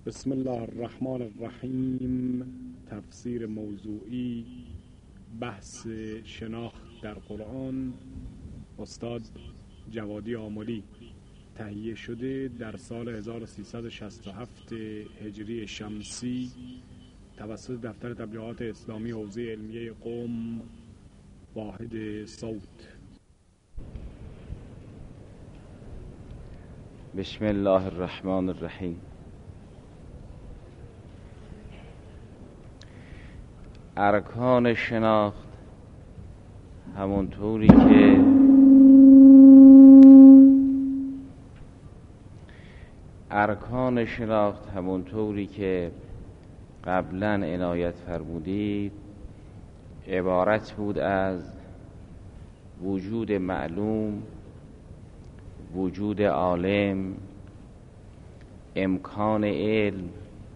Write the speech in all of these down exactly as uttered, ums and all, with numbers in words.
بسم الله الرحمن الرحیم. تفسیر موضوعی بحث شناخت در قرآن، استاد جوادی آملی. تهیه شده در سال هزار و سیصد و شصت و هفت هجری شمسی توسط دفتر تبلیغات اسلامی حوزه علمیه قم، واحد صوت. بسم الله الرحمن الرحیم. ارکان شناخت همونطوری که ارکان شناخت همونطوری که قبلا عنایت فرمودید عبارت بود از وجود معلوم، وجود عالم، امکان علم،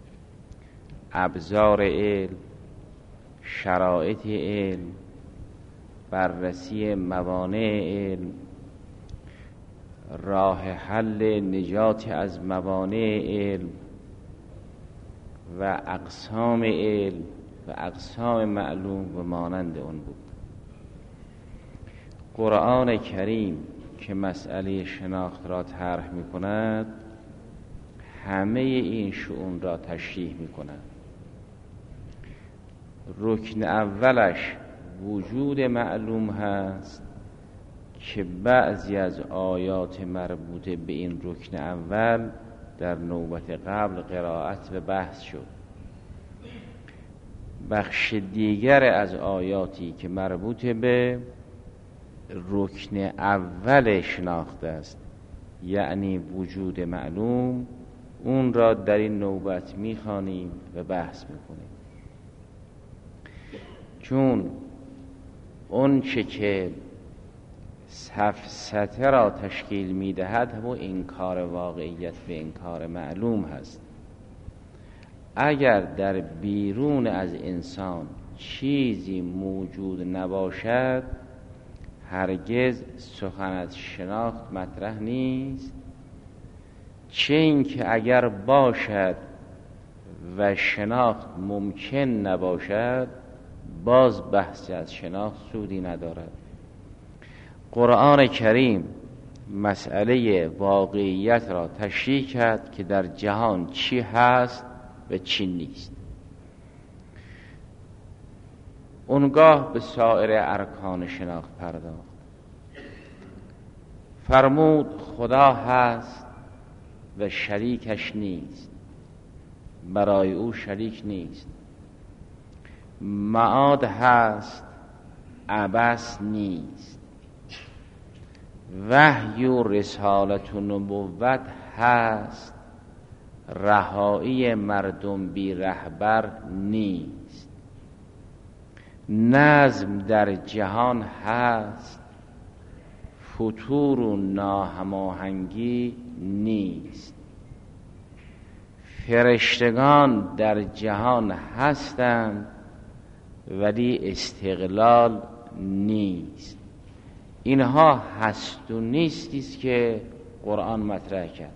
ابزار علم، شرایط علم، بررسی موانع علم، راه حل نجات از موانع علم و اقسام علم و اقسام معلوم و مانند اون بود. قرآن کریم که مسئله شناخت را طرح می کند همه این شؤون را تشریح می کند. رکن اولش وجود معلوم هست که بعضی از آیات مربوطه به این رکن اول در نوبت قبل قرائت و بحث شد. بخش دیگر از آیاتی که مربوط به رکن اول شناخت است، یعنی وجود معلوم، اون را در این نوبت میخوانیم و بحث میکنیم. چون اون چه که سفسطه را تشکیل میدهد همون انکار واقعیت به انکار معلوم هست. اگر در بیرون از انسان چیزی موجود نباشد هرگز سخن از شناخت مطرح نیست، چه این که اگر باشد و شناخت ممکن نباشد باز بحثی از شناخت سودی ندارد. قرآن کریم مسئله واقعیت را تشریح کرد که در جهان چی هست و چی نیست. اونگاه به سایر ارکان شناخت پرداخت. فرمود خدا هست و شریکش نیست، برای او شریک نیست. معاد هست، عبث نیست. وحی و رسالت و نبوت هست، رهایی مردم بی رهبر نیست. نظم در جهان هست، فتور و ناهماهنگی نیست. فرشتگان در جهان هستند ولی استقلال نیست. اینها هست و نیستی است که قرآن مطرح کرد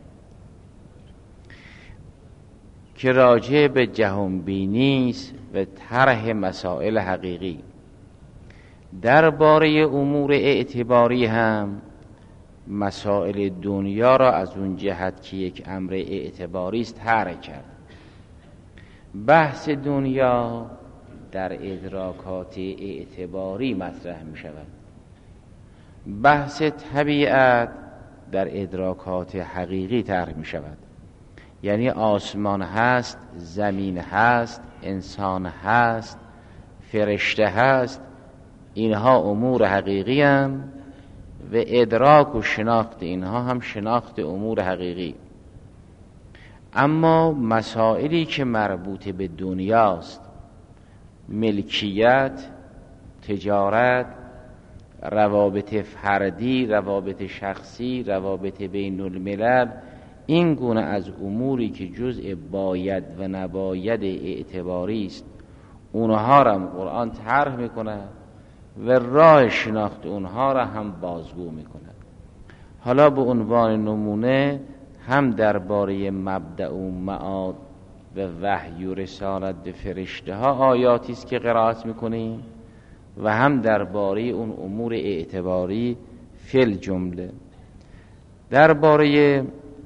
که راجع به جهانبینی است و طرح مسائل حقیقی. درباره امور اعتباری هم مسائل دنیا را از اون جهت که یک امر اعتباری است طرح کرد. بحث دنیا در ادراکات اعتباری مطرح می شود. بحث طبیعت در ادراکات حقیقی طرح می شود. یعنی آسمان هست، زمین هست، انسان هست، فرشته هست، اینها امور حقیقی هم و ادراک و شناخت اینها هم شناخت امور حقیقی. اما مسائلی که مربوط به دنیاست، ملکیت، تجارت، روابط فردی، روابط شخصی، روابط بین الملل، این گونه از اموری که جزء باید و نباید اعتباری است، اونها را هم قرآن طرح میکنه و راه شناخت اونها را هم بازگو میکنه. حالا به عنوان نمونه هم درباره مبدأ و معاد و وحی و رسالت به فرشته ها آیاتی است که قرائت میکنیم و هم درباره اون امور اعتباری فل جمله. درباره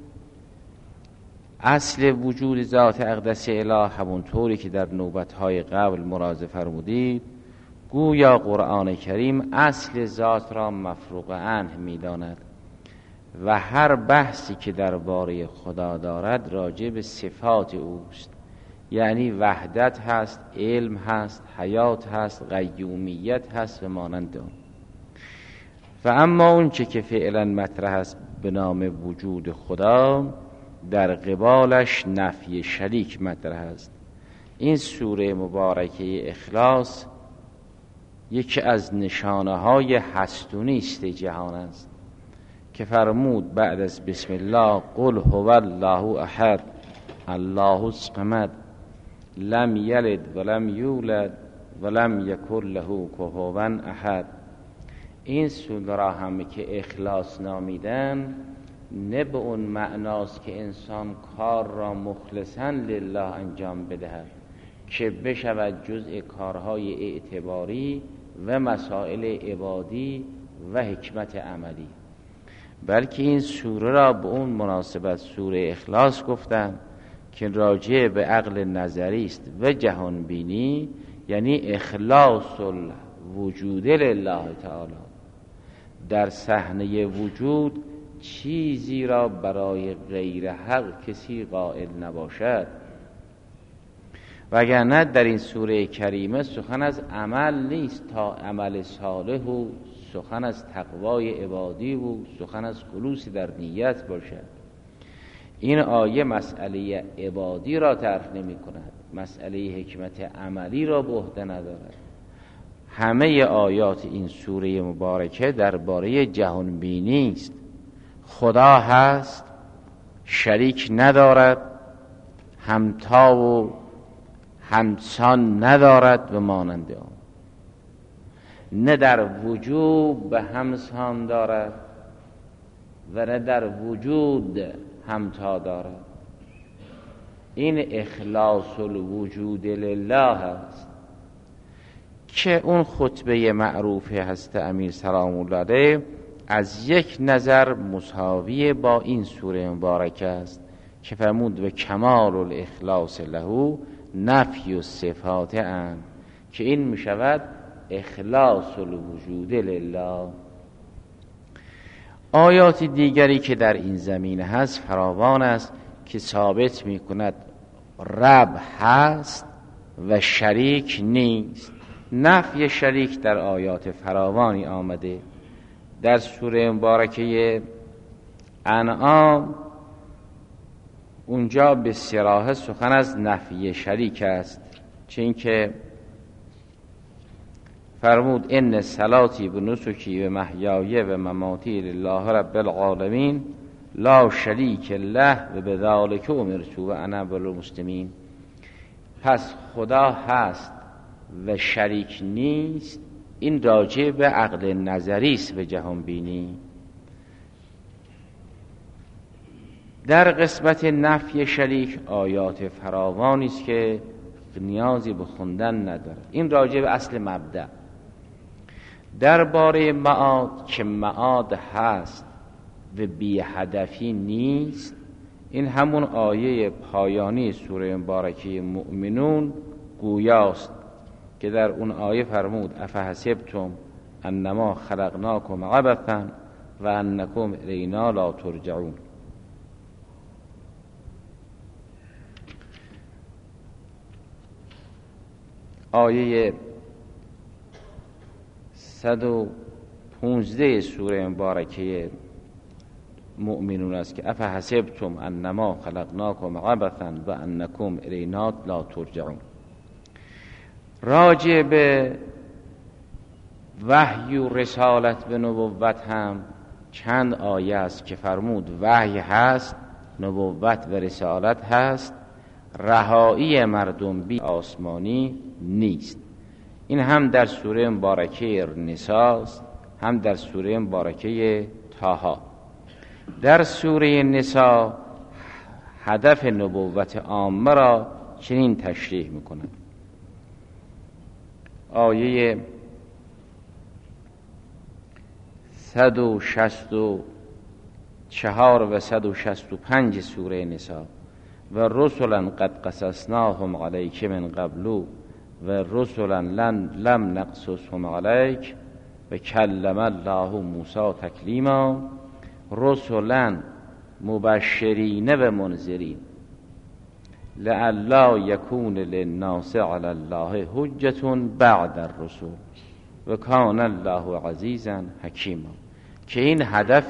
اصل وجود ذات اقدس اله همون طوری که در نوبت‌های قبل مراجعه فرمودید، گویا قرآن کریم اصل ذات را مفروغ عنه می‌داند و هر بحثی که درباره خدا دارد راجع به صفات اوست، یعنی وحدت هست، علم هست، حیات هست، قیومیت هست و مانند آن. و اما اون چه که فعلا مطرح است به نام وجود خدا، در قبالش نفی شریک مطرح است. این سوره مبارکه اخلاص یکی از نشانه های هستونی است جهان است که فرمود بعد از بسم الله قل هو الله احد الله الصمد لم یلد ولم یولد ولم یکن له کفوا احد. این سوره را هم که اخلاص نامیدن نه به اون معناست که انسان کار را مخلصاً لله انجام بدهد که بشود جزء کارهای اعتباری و مسائل عبادی و حکمت عملی، بلکه این سوره را به اون مناسبت سوره اخلاص گفتن که راجع به عقل نظری است و جهان بینی، یعنی اخلاص الوجود لله تعالی، در صحنه وجود چیزی را برای غیر حق کسی قائل نباشد. وگرنه در این سوره کریمه سخن از عمل نیست تا عمل صالح و سخن از تقوای عبادی و سخن از خلوصی در نیت باشد. این آیه مسئله عبادی را طرح نمی کند، مسئله حکمت عملی را به عهده ندارد. همه آیات این سوره مبارکه درباره جهان بینی است. خدا هست، شریک ندارد، همتا و همسان ندارد و مانند آن، نه در وجود به همسان دارد و نه در وجود همتا دارد. این اخلاص الوجود لله است که اون خطبه معروف هست امیر سلام الله علیه از یک نظر مساوی با این سوره مبارکه است که فرمود و کمال الاخلاص له نفی و صفات ان، که این می شود اخلاص الوجود لله. آیات دیگری که در این زمینه هست فراوان است که ثابت می کند رب هست و شریک نیست. نفی شریک در آیات فراوانی آمده. در سوره مبارکه انعام اونجا به صراحت سخن از نفی شریک است، چون که فرمود ان صلاتی و نسکی و محیای و مماتی لله رب العالمین لا شریک له و بذلک امرت و انا اول المسلمین. پس خدا هست و شریک نیست، این راجع به عقل نظری است به جهان بینی. در قسمت نفی شریک آیات فراوانی است که نیازی به خوندن نداره. این راجع به اصل مبدأ. درباره معاد که معاد هست و بی هدفی نیست، این همون آیه پایانی سوره مبارکه مؤمنون گویاست که در اون آیه فرمود افحسبتم انما خلقناکم عبثا و انکم الینا لا ترجعون. آیه صد و پانزده سوره مبارکه مؤمنون است که افحسبتم انما خلقناکم عبثا و انکم الینا لا ترجعون. راجع به وحی و رسالت به نبوت هم چند آیه است که فرمود وحی هست، نبوت و رسالت هست، رهایی مردم بی آسمانی نیست. این هم در سوره مبارکه نساء است، هم در سوره مبارکه طه. در سوره نساء هدف نبوت عامه را چنین تشریح میکنند. آیه صد و شصت و چهار و صد و شصت و پنج سوره نساء: و رسلا قد قصصناهم علیک من قبل و رسلا لم نقصصهم علیک و کلم الله موسی تکلیما رسلا مبشرین و منذرین لئلا یکون للناس علی الله حجة بعد الرسل و کان الله عزیزا حکیما. که این هدف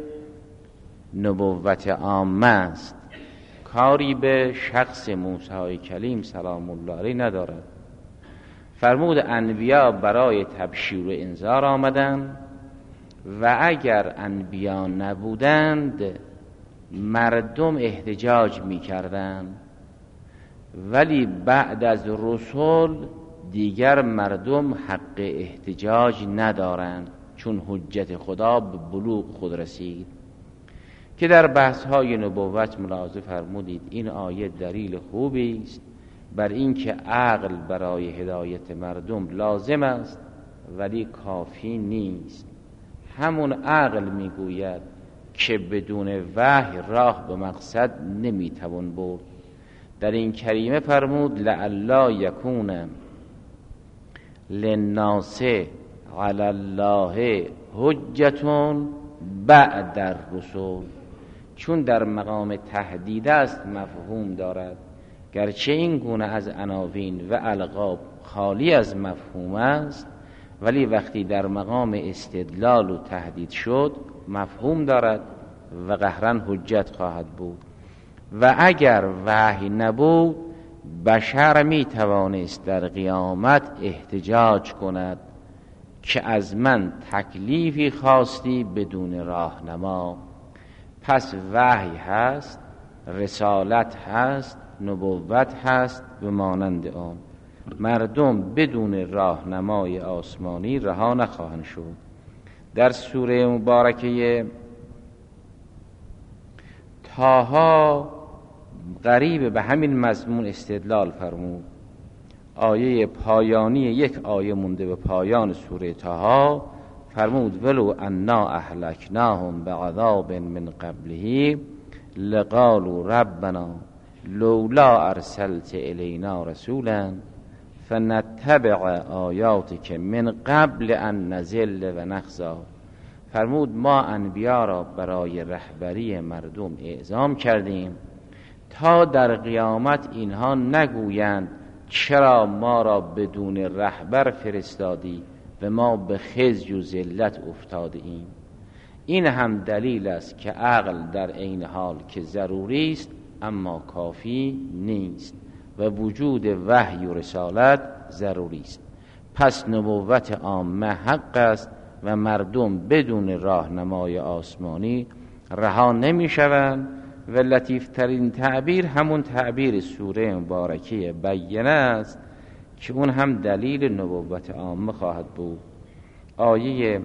نبوت عامه است، کاری به شخص موسی کلیم سلام الله علیه ندارد. فرمود انبیا برای تبشیر و انذار آمدند و اگر انبیا نبودند مردم احتجاج می کردند، ولی بعد از رسول دیگر مردم حق احتجاج ندارند، چون حجت خدا به بلوغ خود رسید. که در بحث های نبوت ملاحظه فرمودید این آیه دلیل خوبی است بر اینکه عقل برای هدایت مردم لازم است ولی کافی نیست. همون عقل میگوید که بدون وحی راه به مقصد نمیتوان برد. در این کریمه فرمود لئلا یکون للناس علی الله حجة بعد الرسل، چون در مقام تهدید است مفهوم دارد، گرچه این گونه از عناوین و القاب خالی از مفهوم است، ولی وقتی در مقام استدلال و تهدید شد مفهوم دارد و قهرا حجت خواهد بود. و اگر وحی نبود بشر می توانست در قیامت احتجاج کند که از من تکلیفی خواستی بدون راهنما. پس وحی هست، رسالت هست، نبوت هست و مانند آن. مردم بدون راهنمای آسمانی رها نخواهند شد. در سوره مبارکه طه قریب به همین مضمون استدلال فرمود. آیه پایانی یک آیه مونده به پایان سوره طه فرمود ولو انا اهلکناهم بعذاب من قبله لقالوا ربنا لولا ارسلت الینا رسولا فنتبع آیاتک من قبل ان نذل و نخزا. فرمود ما انبیا را برای رهبری مردم اعزام کردیم تا در قیامت اینها نگویند چرا ما را بدون رهبر فرستادی و ما به خزی و ذلت افتاده ایم. این هم دلیل است که عقل در عین حال که ضروری است اما کافی نیست و وجود وحی و رسالت ضروری است. پس نبوت عامه حق است و مردم بدون راهنمای آسمانی رها نمی شوند. و لطیفترین تعبیر همون تعبیر سوره مبارکه بینه است که اون هم دلیل نبوت عامه خواهد بود. آیه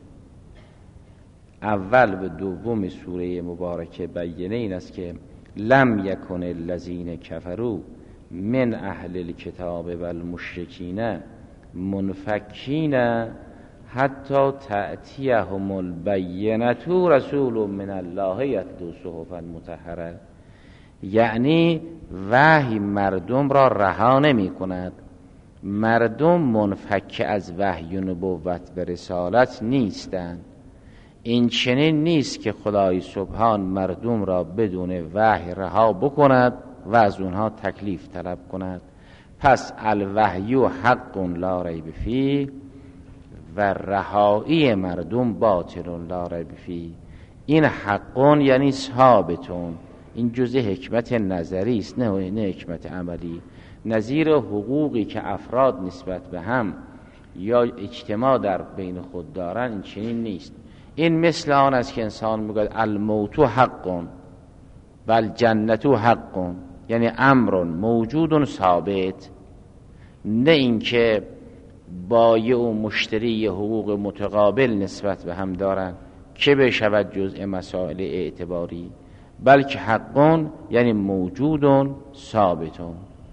اول و دوم سوره مبارکه بینه این است که لم یکن الذین کفروا من اهل الکتاب و المشرکین منفکین حتی تأتیهم البینة رسول من الله یتلو صحفا مطهره. یعنی وحی مردم را رها نمی کند. مردم منفک از وحی و نبوت و رسالت نیستند. این چنین نیست که خدای سبحان مردم را بدون وحی رها بکند و از اونها تکلیف طلب کند. پس الوحی حق لا ریب فیه و رهایی مردم باطل لا ریب فیه. این حقون یعنی ثابتون. این جزء حکمت نظری است نه نه حکمت عملی. نظیر حقوقی که افراد نسبت به هم یا اجتماع در بین خود دارن این چنین نیست. این مثل آن است که انسان میگوید الموت حق و الجنت حق، یعنی امر موجود ثابت، نه اینکه بایع و مشتری حقوق متقابل نسبت به هم دارن که بشود جزء مسائل اعتباری، بلکه حقون یعنی موجودون ثابتون.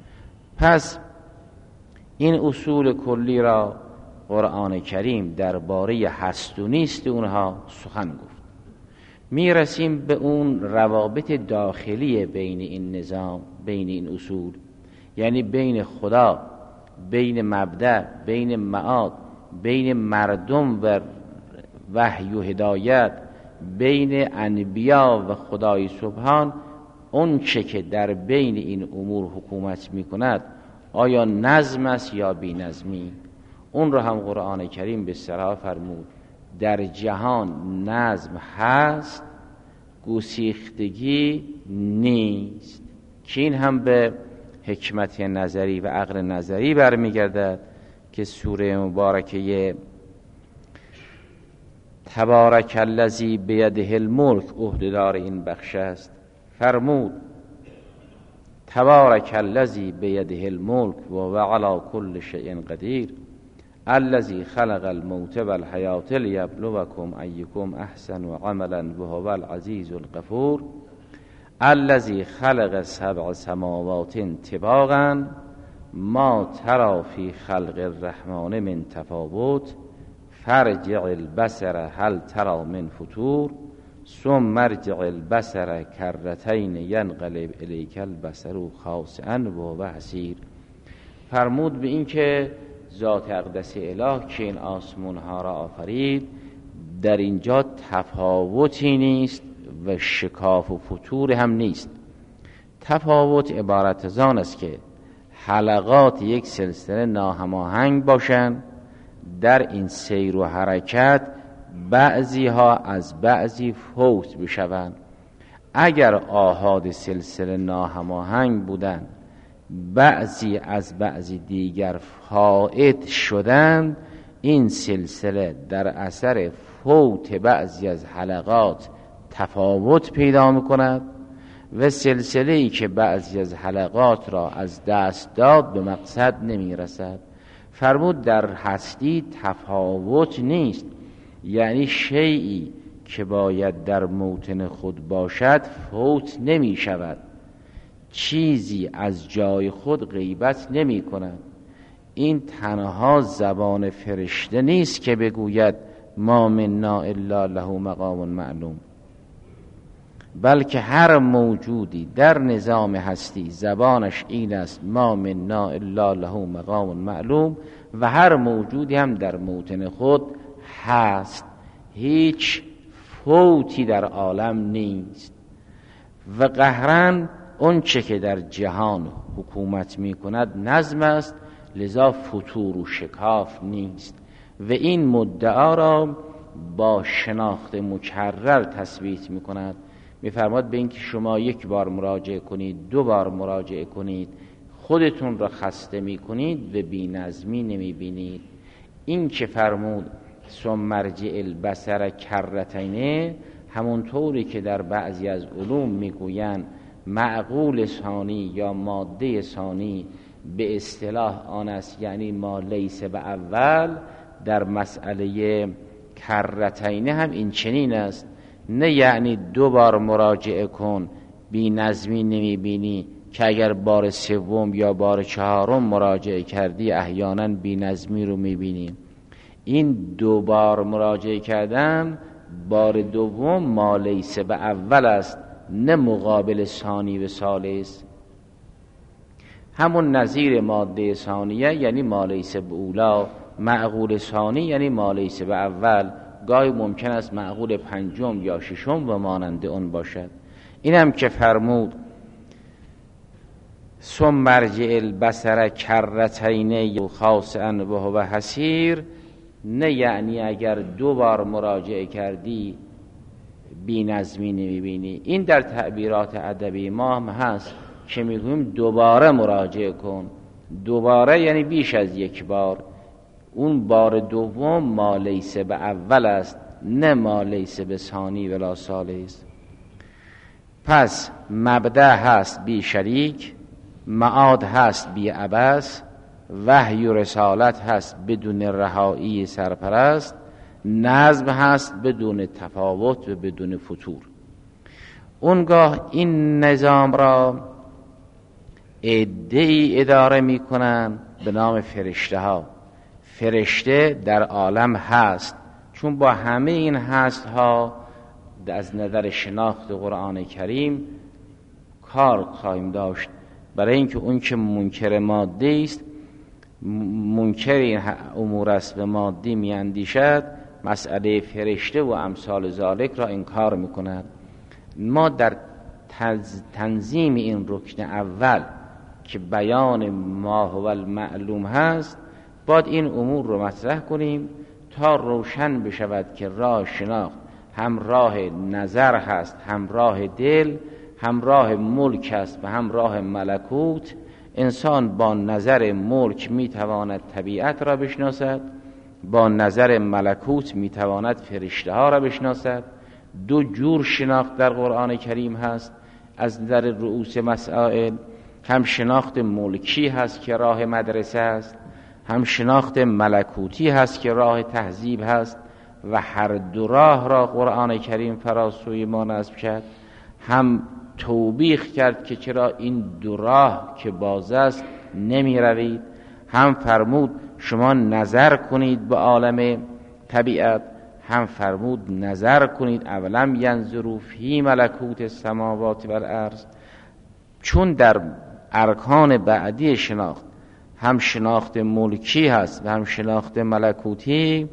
پس این اصول کلی را قرآن کریم درباره هست و نیست اونها سخن گفت. میرسیم به اون روابط داخلی بین این نظام، بین این اصول، یعنی بین خدا، بین مبدأ، بین معاد، بین مردم و وحی و هدایت، بین انبیا و خدای سبحان. اون چه که در بین این امور حکومت میکند آیا نظم است یا بی نظمی؟ اون رو هم قرآن کریم به صراحت فرمود در جهان نظم هست، گسیختگی نیست، که این هم به حکمت نظری و عقل نظری برمیگردد که سوره مبارکه تبارک الذی بیده الملک عهده‌دار این بخش است. فرمود تبارک الذی بیده الملک و هو علی کل شیء قدیر الذی خلق الموت والحیاة لیبلوکم ایکم احسن عملا و هو العزیز الغفور الذی خلق سبع سماوات طباقا ما تری فی خلق الرحمن من تفاوت فرجع البصر هل تری من فطور ثم ارجع البصر کرتین ینقلب الیک البصر خاسئا و هو حسیر. فرمود به این که ذات اقدس اله که این آسمان ها را آفرید در اینجا تفاوتی نیست و شکاف و فتور هم نیست. تفاوت عبارت از آن است که حلقات یک سلسله ناهماهنگ باشند، در این سیر و حرکت بعضی ها از بعضی فوت بشوند. اگر آحاد سلسله ناهماهنگ بودند بعضی از بعضی دیگر فائت شدند، این سلسله در اثر فوت بعضی از حلقات تفاوت پیدا می‌کند و سلسله‌ای که بعضی از حلقات را از دست داد به مقصد نمی‌رسد. فرمود در هستی تفاوت نیست، یعنی شیئی که باید در موطن خود باشد فوت نمی شود، چیزی از جای خود غیبت نمی کند. این تنها زبان فرشته نیست که بگوید ما منا الا له مقام معلوم، بلکه هر موجودی در نظام هستی زبانش این است ما منا الا له مقام معلوم، و هر موجودی هم در موطن خود هست، هیچ فوتی در عالم نیست. و قهرن اون چه که در جهان حکومت می کند نظم است، لذا فتور و شکاف نیست. و این مدعا را با شناخت مکرر تثبیت می کند. می فرماد به این که شما یک بار مراجعه کنید، دو بار مراجعه کنید، خودتون را خسته می کنید و بی نظمی نمی بینید. این که فرمود ثم ارجع البصر کرتین، همونطوری که در بعضی از علوم میگویند معقول ثانی یا ماده ثانی به اصطلاح آن است، یعنی ما لیس به اول، در مسئله کرتین هم این چنین است. نه یعنی دو بار مراجعه کن بی نظمی نمی بینی که اگر بار سوم یا بار چهارم مراجعه کردی احیانا بی نظمی رو می بینی. این دو بار مراجعه کردن بار دوم ما لیس به اول است، نه مقابل ثانی و ثالث. همون نظیر ماده ثانیه یعنی ما لیس به اولا، معقول ثانی یعنی ما لیس به اول. گاهی ممکن است معقول پنجم یا ششم و مانند اون باشد. اینم که فرمود ثم ارجع البصر کرتین خاسئا و هو حسیر، نه یعنی اگر دو بار مراجعه کردی بی نظمی نمیبینی. این در تعبیرات ادبی ما هم هست که میگویم دوباره مراجعه کن. دوباره یعنی بیش از یک بار. اون بار دوم ما لیس به اول است، نه ما لیس به ثانی ولا ثالث. پس مبدأ هست بی شریک، معاد هست بی عبث، وحی و رسالت هست بدون رهایی سرپرست، نظم هست بدون تفاوت و بدون فتور. اونگاه این نظام را عده‌ای اداره میکنن به نام فرشته ها. فرشته در عالم هست، چون با همه این هست ها از نظر شناخت قرآن کریم کار خواهیم داشت. برای اینکه اون که منکر ماده است، منکر این امور است به مادی می اندیشد، مسئله فرشته و امثال ذالک را انکار می کند. ما در تنظیم این رکن اول که بیان ما هو المعلوم هست باید این امور رو مطرح کنیم تا روشن بشود که راه شناخت هم راه نظر هست، هم راه دل، هم راه ملک است و هم راه ملکوت. انسان با نظر ملک میتواند طبیعت را بشناسد، با نظر ملکوت میتواند فرشته ها را بشناسد. دو جور شناخت در قرآن کریم هست از نظر رؤوس مسائل، هم شناخت ملکی هست که راه مدرسه است، هم شناخت ملکوتی هست که راه تهذیب هست و هر دو راه را قرآن کریم فراسوی ما نصب کرد. هم توبیخ کرد که چرا این دو راه که باز است نمی روید، هم فرمود شما نظر کنید به عالم طبیعت، هم فرمود نظر کنید اولم ینظروا فی ملکوت السماوات و الارض. چون در ارکان بعدی شناخت هم شناخت ملکی هست و هم شناخت ملکوتی،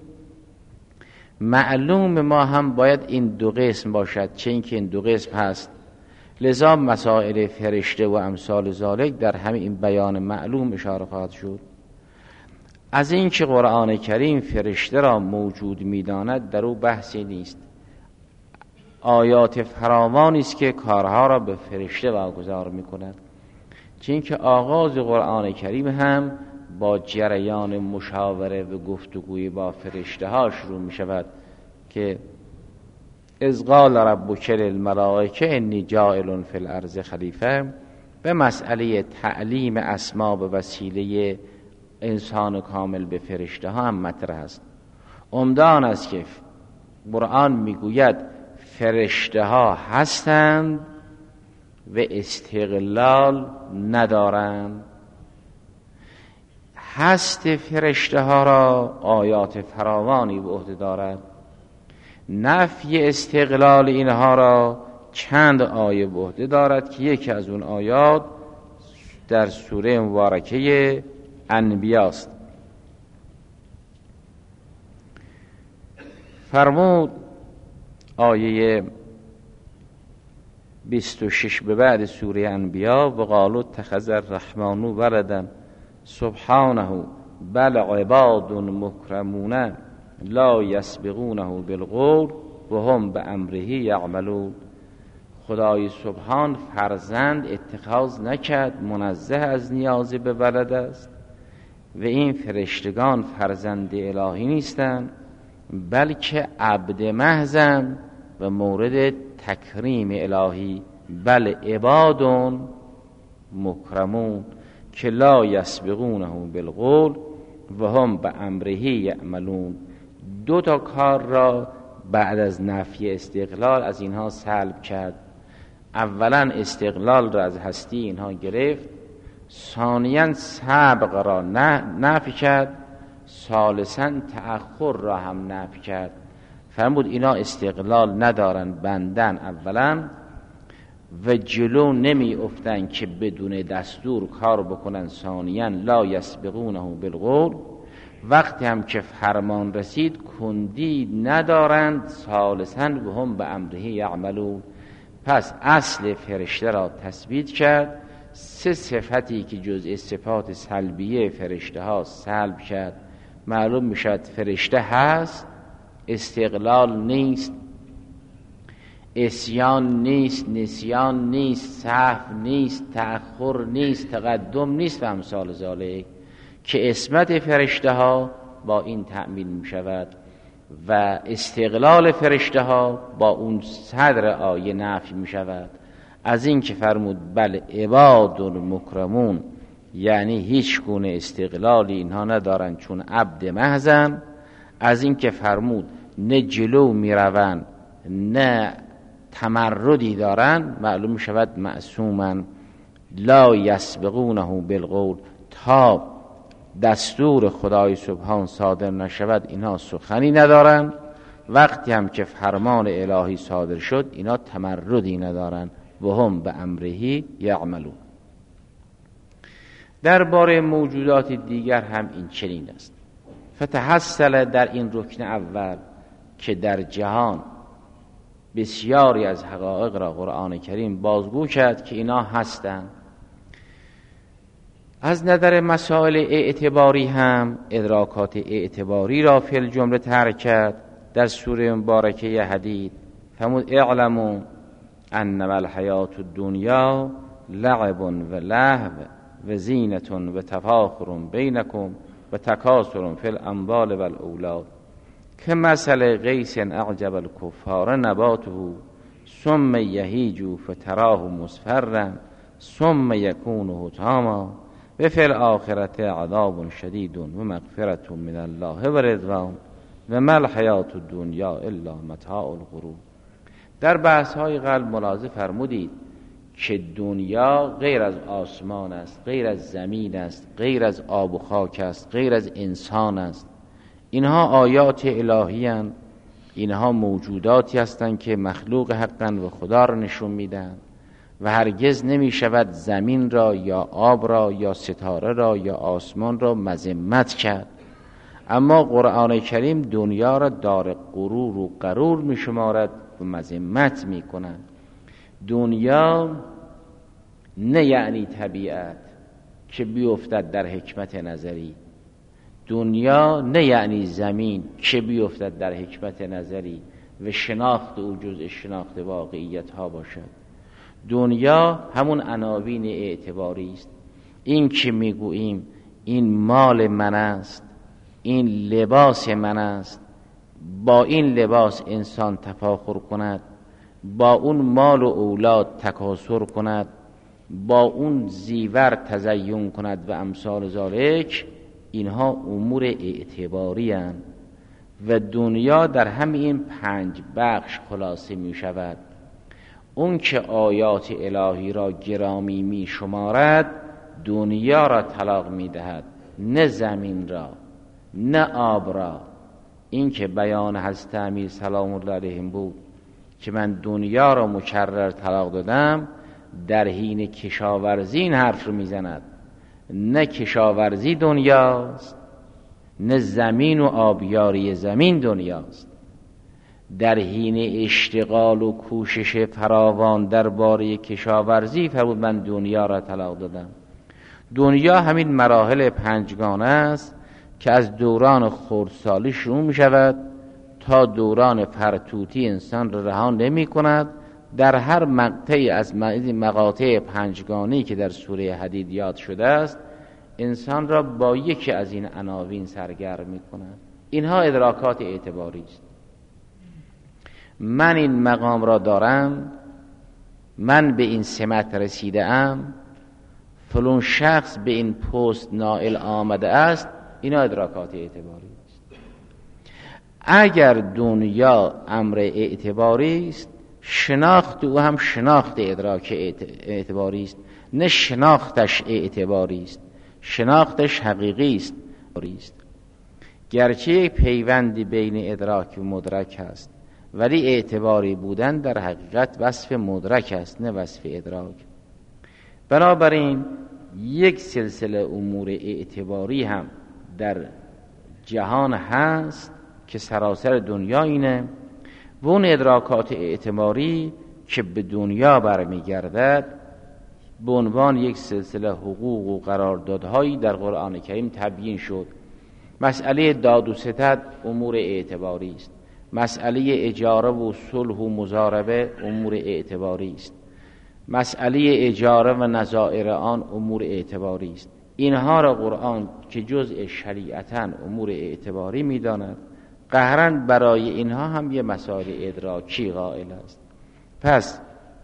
معلوم ما هم باید این دو قسم باشد، چه اینکه این دو قسم هست. لذا مسائل فرشته و امثال ذالک در همین این بیان معلوم اشاره خواهد شد. از این که قرآن کریم فرشته را موجود می‌داند در او بحثی نیست. آیات فراوانی است که کارها را به فرشته واگذار می‌کند. چه اینکه آغاز قرآن کریم هم با جریان مشاوره و گفتگوی با فرشته ها شروع می شود که اذ قال ربک للملائکه انی جاعل فی الارض خلیفه. به مسئله تعلیم اسما به وسیله انسان کامل به فرشته ها هم مطرح است. عمدان است که قرآن میگوید فرشته ها هستند و استقلال ندارند. هست فرشته ها را آیات فراوانی به عهده دارد. نفی استقلال اینها را چند آیه به عهده دارد که یکی از اون آیات در سوره مبارکه انبیاء است. فرمود آیه بیست و شش به بعد سوره انبیاء و قالوا اتخذ الرحمن ولدا سبحانه بل عباد مکرمون لا یسبقونه بالقول و هم به امره یعملون. خدای سبحان فرزند اتخاذ نکرد، منزه از نیاز به ولد است و این فرشتگان فرزند الهی نیستند بلکه عبد محضند و مورد تکریم الهی. بل عبادون مکرمون که لا یسبقونه بالقول و هم به امره یعملون. دو تا کار را بعد از نفی استقلال از اینها سلب کرد. اولا استقلال را از هستی اینها گرفت، ثانیاً سبق را نفی کرد، ثالثاً تأخر را هم نفی کرد. فرمود اینا استقلال ندارن، بندن اولا و جلو نمی افتن که بدون دستور کار بکنن. ثانیاً لا یسبقونه بالقول، وقتی هم که فرمان رسید کندی ندارند. ثالثاً و هم به امره یعملون. پس اصل فرشته را تثبیت کرد، سه صفتی که جزء صفات سلبیه فرشته ها سلب کرد. معلوم میشد فرشته هست، استقلال نیست، عصیان نیست، نسیان نیست، سهو نیست، تأخر نیست، تقدم نیست و امثال ذالک که اسمت فرشته ها با این تأمین می شود و استقلال فرشته ها با اون صدر آیه نفی می شود. از این که فرمود بل عباد مکرمون، یعنی هیچ گونه استقلالی اینها ندارن چون عبد محضن. از این که فرمود نه جلو می روند نه تمردی دارن، معلوم می شود معصومن. لا یسبقونه بالقول، تا دستور خدای سبحان صادر نشود اینها سخنی ندارن، وقتی هم که فرمان الهی صادر شد اینا تمردی ندارن. و هم به امرهی یعملون. درباره موجودات دیگر هم این چنین است. فتحصل در این رکن اول که در جهان بسیاری از حقایق را قرآن کریم بازگو کرد که اینا هستند. از نظر مسائل اعتباری هم ادراکات اعتباری را فی الجمله ترک کرد. در سوره مبارکه حدید فرمود اعلموا انما الحیات الدنیا لعب و لهو و زینة و تفاخر بینکم و تکاثر فی الاموال و الاولاد که مثل غیث اعجب الکفار نباته ثم یهیج فتراه مصفرا ثم یکون حطاما و فی الآخرة عذاب شدید و مغفرة من الله و رضوان و ما الحیات الدنیا الا متاع الغرور. در بحث های قبل ملاحظه فرمودید که دنیا غیر از آسمان است، غیر از زمین است، غیر از آب و خاک است، غیر از انسان است. اینها آیات الهی هستند، اینها موجوداتی هستند که مخلوق حقاً و خدا را نشون میدن و هرگز نمی شود زمین را یا آب را یا ستاره را یا آسمان را مذمت کرد. اما قرآن کریم دنیا را دار غرور و غرور می شمارد و مذمت می کند. دنیا نه یعنی طبیعت که بیفتد در حکمت نظری، دنیا نه یعنی زمین که بیفتد در حکمت نظری و شناخت او جزء شناخت واقعیت ها باشد. دنیا همون عناوین اعتباری است. این که میگوییم این مال من است، این لباس من است، با این لباس انسان تفاخر کند، با اون مال و اولاد تکاثر کند، با اون زیور تزیین کند و امثال ذالک، اینها امور اعتباری هستند و دنیا در همین پنج بخش خلاصه می شود. اون که آیات الهی را گرامی می شمارد دنیا را طلاق می دهد، نه زمین را، نه آب را. این که بیان حضرت امیر سلام الله علیهم بود که من دنیا را مکرر طلاق دادم، در حین کشاورزی این حرف رو میزند. نه کشاورزی دنیاست، نه زمین و آبیاری زمین دنیاست. در حین اشتغال و کوشش فراوان درباره کشاورزی فرمود من دنیا را طلاق دادم. دنیا همین مراحل پنجگانه است که از دوران خردسالی شروع می شود تا دوران فرتوتی انسان را رها نمی کند. در هر مقطعی از مقاطع پنجگانه‌ای که در سوره حدید یاد شده است انسان را با یکی از این عناوین سرگرم می کند. اینها ادراکات اعتباری است. من این مقام را دارم، من به این سمت رسیده ام، فلان شخص به این پست نائل آمده است. اینا ادراکات اعتباری است. اگر دنیا امر اعتباری است، شناخت او هم شناخت ادراک اعتباری است، نه شناختش اعتباری است، شناختش حقیقی است. گرچه یک پیوندی بین ادراک و مدرک است، ولی اعتباری بودن در حقیقت وصف مدرک است نه وصف ادراک. بنابراین یک سلسله امور اعتباری هم در جهان هست که سراسر دنیا اینه و اون ادراکات اعتباری که به دنیا برمیگردد به عنوان یک سلسله حقوق و قراردادهایی در قرآن کریم تبیین شد. مسئله داد و ستد امور اعتباری است، مسئله اجاره و صلح و مضاربه امور اعتباری است، مسئله اجاره و نظائر آن امور اعتباری است. اینها را قرآن که جزء شریعتاً امور اعتباری می‌داند، قهراً برای اینها هم یه مسائل ادراکی قائل است. پس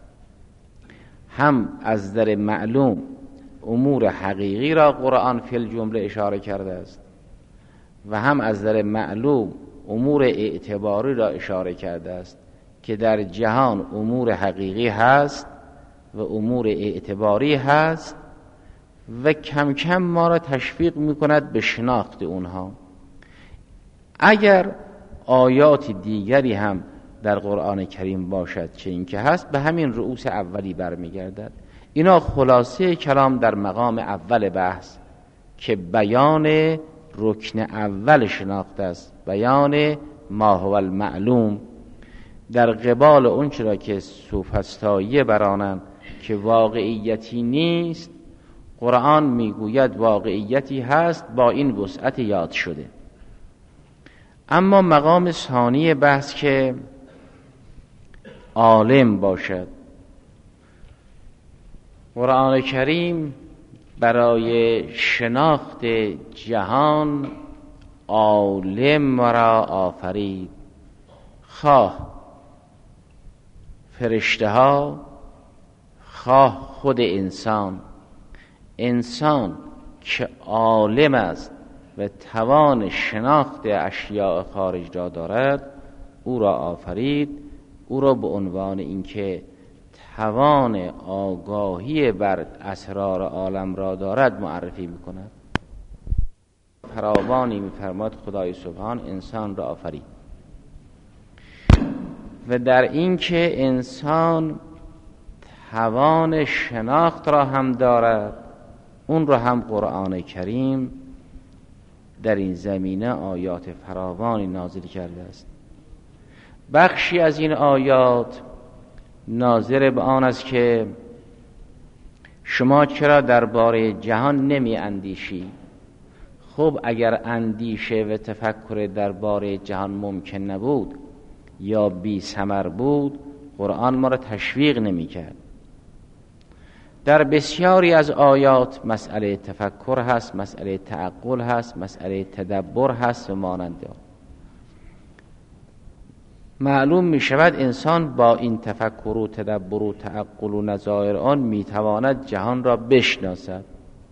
هم از در معلوم امور حقیقی را قرآن فی الجمله اشاره کرده است و هم از در معلوم امور اعتباری را اشاره کرده است که در جهان امور حقیقی هست و امور اعتباری هست و کم کم ما را تشویق میکند به شناخت اونها. اگر آیات دیگری هم در قرآن کریم باشد چه این که هست، به همین رؤوس اولی برمیگردد. اینا خلاصه کلام در مقام اول بحث که بیان رکن اول شناخت است، بیان ما هو المعلوم، در قبال اون چرا که سوفسطائیه برانند که واقعیتی نیست، قرآن میگوید واقعیتی هست با این وسعت یاد شده. اما مقام ثانی بحث که عالم باشد، قرآن کریم برای شناخت جهان عالم را آفرید، خواه فرشته ها خواه خود انسان. انسان که عالم است و توان شناخت اشیاء خارج را دارد، او را آفرید، او را به عنوان اینکه توان آگاهی بر اسرار عالم را دارد معرفی میکند. فراوانی میفرماد خدای سبحان انسان را آفرید و در اینکه انسان توان شناخت را هم دارد، اون را هم قرآن کریم در این زمینه آیات فراوانی نازل کرده است. بخشی از این آیات ناظر به آن است که شما چرا درباره جهان نمی اندیشی؟ خب اگر اندیشه و تفکر درباره جهان ممکن نبود یا بی ثمر بود، قرآن ما را تشویق نمی کرد. در بسیاری از آیات مسئله تفکر هست، مسئله تعقل هست، مسئله تدبر هست و مانند آن. معلوم می شود انسان با این تفکر و تدبر و تعقل و نظائر آن می تواند جهان را بشناسد.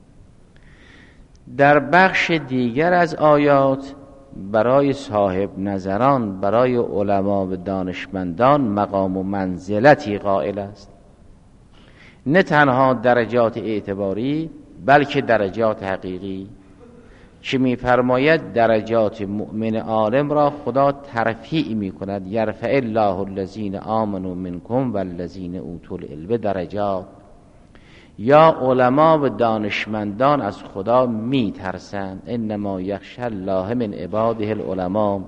در بخش دیگر از آیات برای صاحب نظران، برای علما و دانشمندان مقام و منزلتی قائل است، نه تنها درجات اعتباری بلکه درجات حقیقی، که می‌فرماید درجات مؤمن عالم را خدا ترفیع می‌کند. یرفع الله الذین آمنوا منکم والذین اوتوا العلم درجات. یا علما و دانشمندان از خدا می‌ترسند، انما یخشی الله من عباده العلماء.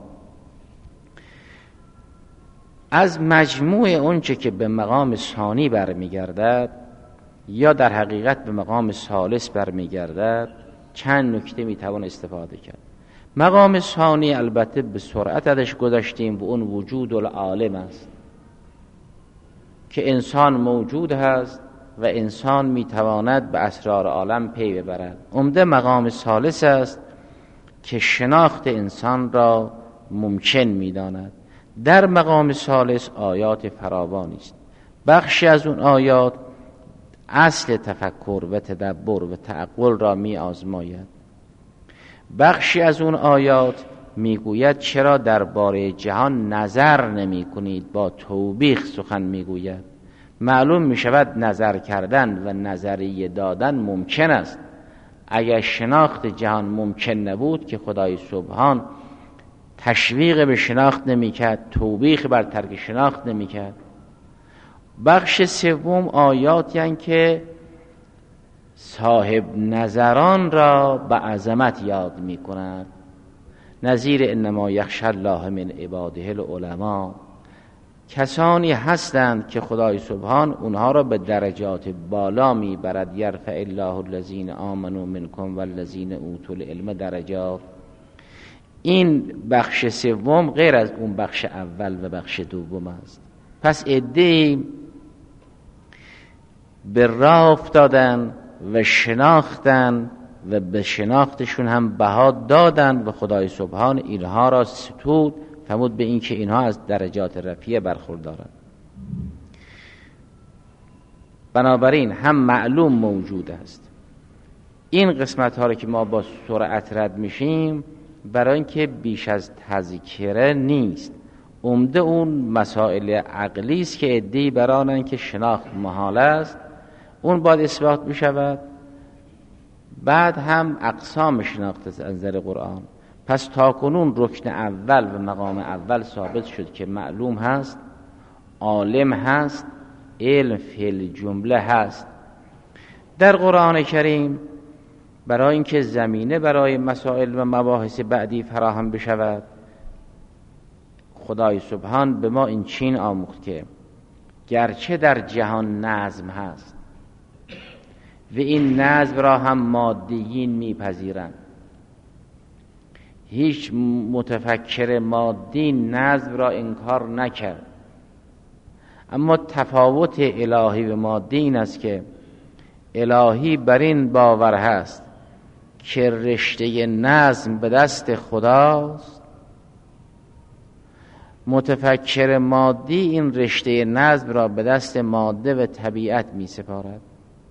از مجموع اونچه که به مقام ثانی برمیگردد یا در حقیقت به مقام ثالث برمیگردد چند نکته میتوان استفاده کرد. مقام ثانی البته به سرعت ازش گذشتیم، به اون وجود العالم است که انسان موجود هست و انسان میتواند به اسرار عالم پی ببرد. عمده مقام ثالث است که شناخت انسان را ممکن میداند. در مقام ثالث آیات فراوانی است. بخشی از اون آیات اصل تفکر و تدبر و تعقل را می آزماید. بخشی از اون آیات میگوید چرا درباره جهان نظر نمی کنید، با توبیخ سخن میگوید. معلوم می شود نظر کردن و نظریه دادن ممکن است. اگر شناخت جهان ممکن نبود که خدای سبحان تشویق به شناخت نمی کرد، توبیخ بر ترک شناخت نمی کرد. بخش سوم آیاتی هستند که صاحب نظران را به عظمت یاد می کند، نظیر انما یخشی الله من عباده العلماء. کسانی هستند که خدای سبحان اونها را به درجات بالا می برد. یرفع الله الذین آمنوا منکم والذین اوتوا العلم درجات. این بخش سوم غیر از اون بخش اول و بخش دوم است. پس عده‌ای به راه افتادن و شناختن و به شناختشون هم بها دادن و خدای سبحان اینها را ستود، فرمود به این که اینها از درجات رفیع برخوردارند. بنابراین هم معلوم موجود است. این قسمت ها را که ما با سرعت رد میشیم برای اینکه بیش از تذکره نیست. عمده اون مسائل عقلی است که عده‌ای برانن که شناخت محال است، اون باید اثبات بشود. بعد هم اقسام شناخت از نظر قرآن. پس تاکنون رکن اول و مقام اول ثابت شد که معلوم هست، عالم هست، علم فی الجمله هست. در قرآن کریم برای اینکه زمینه برای مسائل و مباحث بعدی فراهم بشود، خدای سبحان به ما این چین آموخت که گرچه در جهان نظم هست و این نظم را هم مادیین میپذیرند، هیچ متفکر مادی نظم را انکار نکرد، اما تفاوت الهی و مادی این است که الهی بر این باور هست که رشته نظم به دست خداست، متفکر مادی این رشته نظم را به دست ماده و طبیعت می سپارد.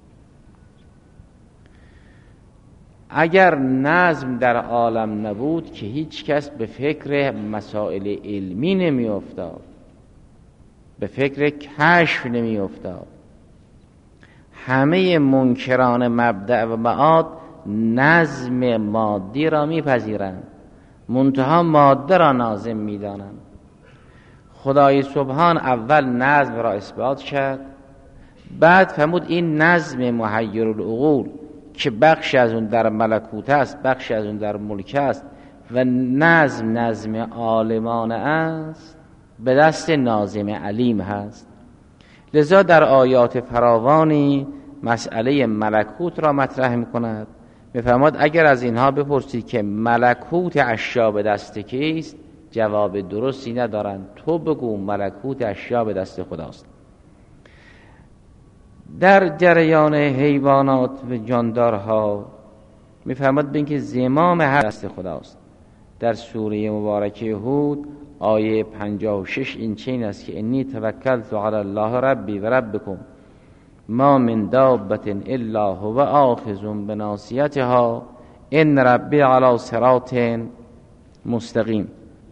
اگر نظم در عالم نبود که هیچ کس به فکر مسائل علمی نمی افتاد، به فکر کشف نمی افتاد. همه منکران مبدأ و معاد نظم مادی را می پذیرند، منتها ماده را ناظم می دانند. خدای سبحان اول نظم را اثبات کرد، بعد فرمود این نظم محیر العقول که بخش از اون در ملکوت است، بخش از اون در ملک است و نظم نظم عالمانه است، به دست ناظم علیم هست. لذا در آیات فراوانی مسئله ملکوت را مطرح می‌کند. می‌فرماید اگر از اینها بپرسید که ملکوت اشیا به دست کیست، جواب درستی ندارند. تو بگو ملکوت اشیا به دست خداست. در جریان حیوانات و جاندارها می‌فرماید ببین که زمام هر دست خداست. در سوره مبارکه هود آیه پنجاه و شش این چنین است که انی توکلت علی الله ربی و ربکم ما من دابة الا هو آخذ بناصیتها ان ربی علی صراط مستقیم.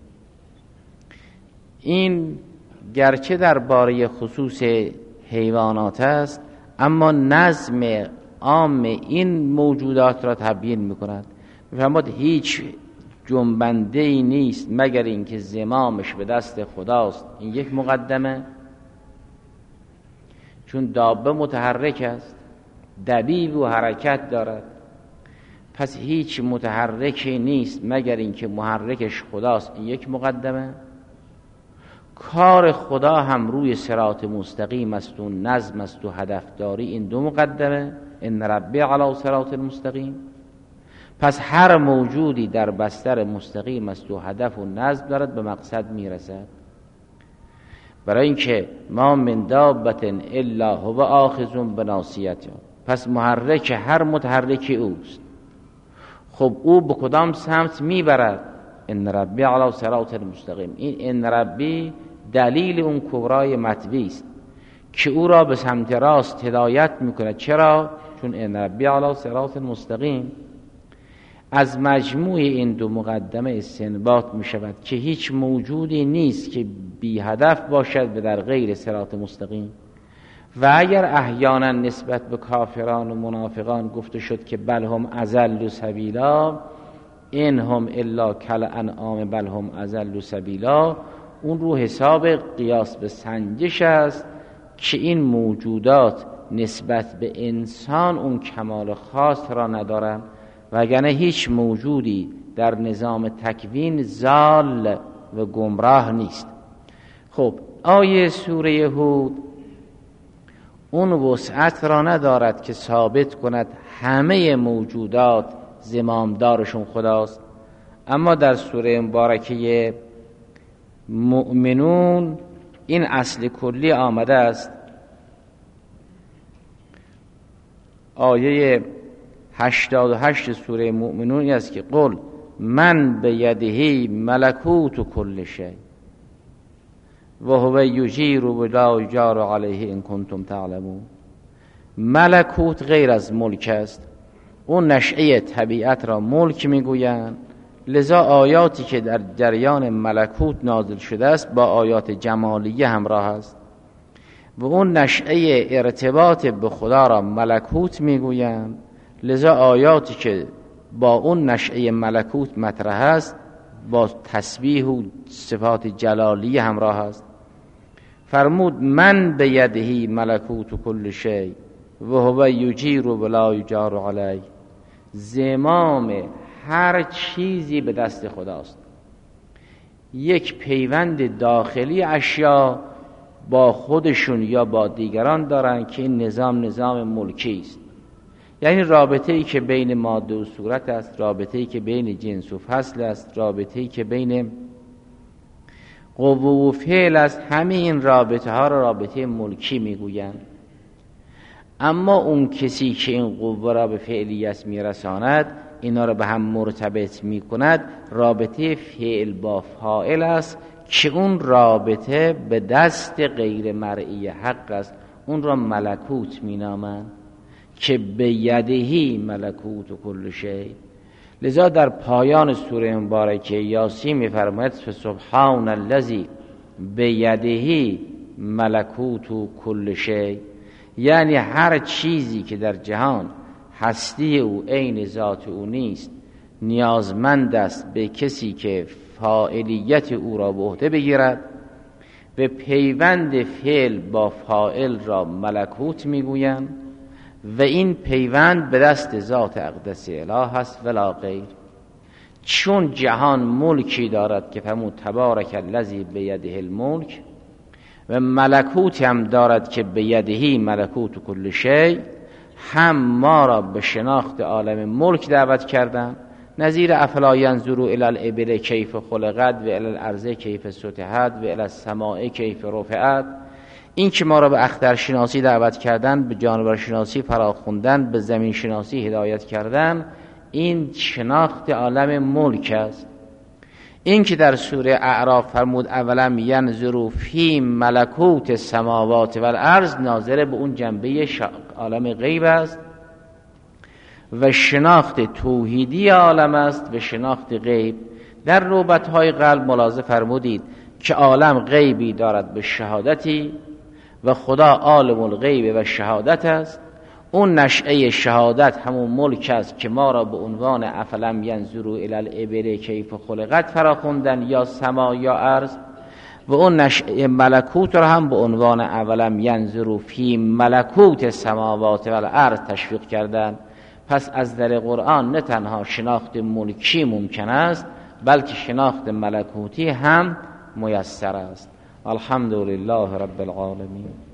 این گرچه درباره خصوص حیوانات است، اما نظم عام این موجودات را تبیین می‌کند. می‌فرماید هیچ جنبنده ای نیست مگر اینکه زمامش به دست خداست. این یک مقدمه، چون دابه متحرک است، دبیب و حرکت دارد، پس هیچ متحرکی نیست مگر اینکه محرکش خداست. این یک مقدمه. کار خدا هم روی صراط مستقیم است و نظم است و هدفداری. این دو مقدمه. ان ربی علی صراط مستقیم. پس هر موجودی در بستر مستقیم است و هدف و نظم دارد، به مقصد میرسد. برای اینکه ما من دابة الا هو آخذ بناصیتها، پس محرک هر متحرکی اوست. خب او به کدام سمت میبرد؟ ان ربی علی صراط مستقیم. این ان ربی دلیل اون کبرای مطوی است که او را به سمت راست هدایت میکنه. چرا؟ چون ان ربی علی صراط مستقیم. از مجموع این دو مقدمه استنباط می شود که هیچ موجودی نیست که بی هدف باشد به در غیر صراط مستقیم. و اگر احیانا نسبت به کافران و منافقان گفته شد که بل هم اضل سبیلا، این هم الا کل انعام بل هم اضل سبیلا، اون رو حساب قیاس به سنجش است که این موجودات نسبت به انسان اون کمال خاص را ندارند، وگرنه هیچ موجودی در نظام تکوین ضال و گمراه نیست. خب آیه سوره هود اون وسعت را ندارد که ثابت کند همه موجودات زمامدارشون خداست، اما در سوره مبارکه مؤمنون این اصل کلی آمده است. آیه هشتاد و هشت سوره مؤمنون این است که قل من بیده ملکوت کل شی و هو یجیر ولا یجار علیه ان کنتم تعلمون. ملکوت غیر از ملک است. اون نشأه طبیعت را ملک میگویند، لذا آیاتی که در جریان ملکوت نازل شده است با آیات جمالیه همراه است و اون نشأه ارتباط به خدا را ملکوت میگویند. لذا آیاتی که با اون نشأه ملکوت مطرح است با تسبیح و صفات جلالیه همراه است. فرمود من به یدهی ملکوت و کل شی و هو یجیر و لا یجار علی. زمام هر چیزی به دست خداست. یک پیوند داخلی اشیا با خودشون یا با دیگران دارن که این نظام نظام ملکی است. یعنی رابطه ای که بین ماده و صورت است، رابطه ای که بین جنس و فصل است، رابطه ای که بین قوه و فعل است. همه این رابطه ها را رابطه ملکی میگویند. اما اون کسی که این قوه را به فعلیت میرساند، اینا را به هم مرتبط میکند، رابطه فعل با فاعل است که اون رابطه به دست غیر مرئی حق است. اون را ملکوت مینامند که به یدهی ملکوت و کل شی. لذا در پایان سوره مبارکه یاسین میفرماید سبحان الذی به یدهی ملکوت و کل شی، یعنی هر چیزی که در جهان هستی او عین ذات او نیست نیازمند است به کسی که فاعلیت او را به عهده بگیرد. به پیوند فعل با فاعل را ملکوت میگویند و این پیوند به دست ذات اقدس اله است ولا غیر. چون جهان ملکی دارد که فرمود تبارک الذی بیده الملک، و ملکوتی هم دارد که بیدهی ملکوت و کل شی، هم ما را به شناخت عالم ملک دعوت کردن، نظیر افلا ینظروا الی الابل کیف خلقت و الی الارض کیف سطحت و الی السماء کیف رفعت. این که ما را به اخترشناسی دعوت کردن، به جانورشناسی فراخوندن، به زمین شناسی هدایت کردن، این شناخت عالم ملک است. این که در سوره اعراف فرمود اولم ینظروا فی ملکوت السماوات والارض، ناظر به اون جنبه عالم غیب است و شناخت توحیدی عالم است و شناخت غیب. در نوبت‌های قلب ملاحظه فرمودید که عالم غیبی دارد به شهادتی و خدا عالم الغیب و شهادت است. اون نشأه شهادت همون ملک است که ما را به عنوان افلم ینظروا الی الابل کیف خلقت فراخوندن، یا سما یا ارض، و اون نشأه ملکوت را هم به عنوان اولم ینظروا فی ملکوت السماوات والارض تشویق کردن. پس از در قرآن نه تنها شناخت ملکی ممکن است بلکه شناخت ملکوتی هم میسر است. الحمدلله رب العالمین.